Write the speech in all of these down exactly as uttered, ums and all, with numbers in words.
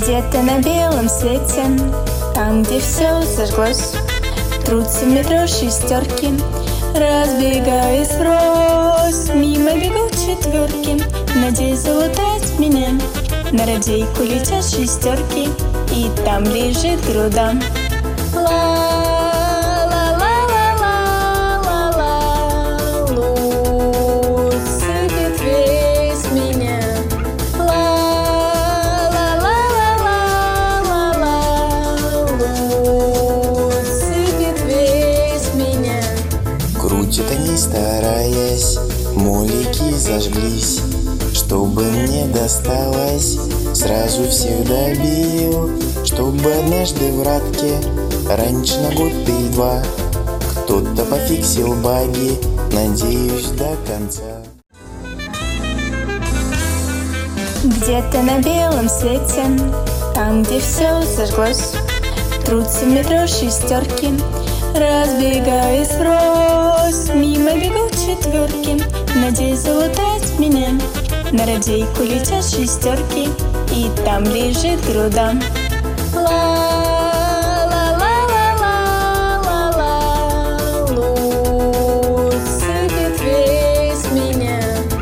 Где-то на белом свете, там, где все зажглось, трутся в метро шестерки, разбегаясь врозь. Мимо бегут четверки, надеясь залутать меня. На радейку летят шестерки, и там лежит груда. Ла-ла-ла-ла-ла-ла, луч сыпет весь меня. Ла-ла-ла-ла-ла-ла, луч сыпет весь меня. Крутят они, стараясь, молики зажглись. Чтобы мне досталось, сразу всех добил. Чтобы однажды в Радке, раньше на год или два, кто-то пофиксил баги, надеюсь, до конца. Где-то на белом свете, там, где все зажглось, трутся в метро шестерки, разбегаясь врозь. Мимо бегут четверки, надеясь залутать меня. На радейку летят шестерки, и там лежит груда. Ла-ла-ла-ла-ла-ла, луч сыпет весь меня.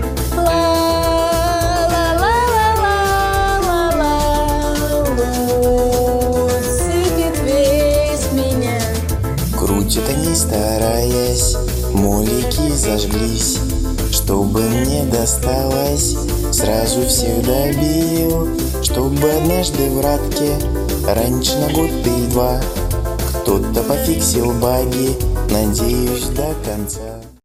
Ла-ла-ла-ла-ла-ла, луч сыпет весь меня. Крутят они, стараясь, молики зажглись. Чтобы мне досталось, сразу всех добил. Чтобы однажды в Радке, раньше на год или два, кто-то пофиксил баги, надеюсь, до конца.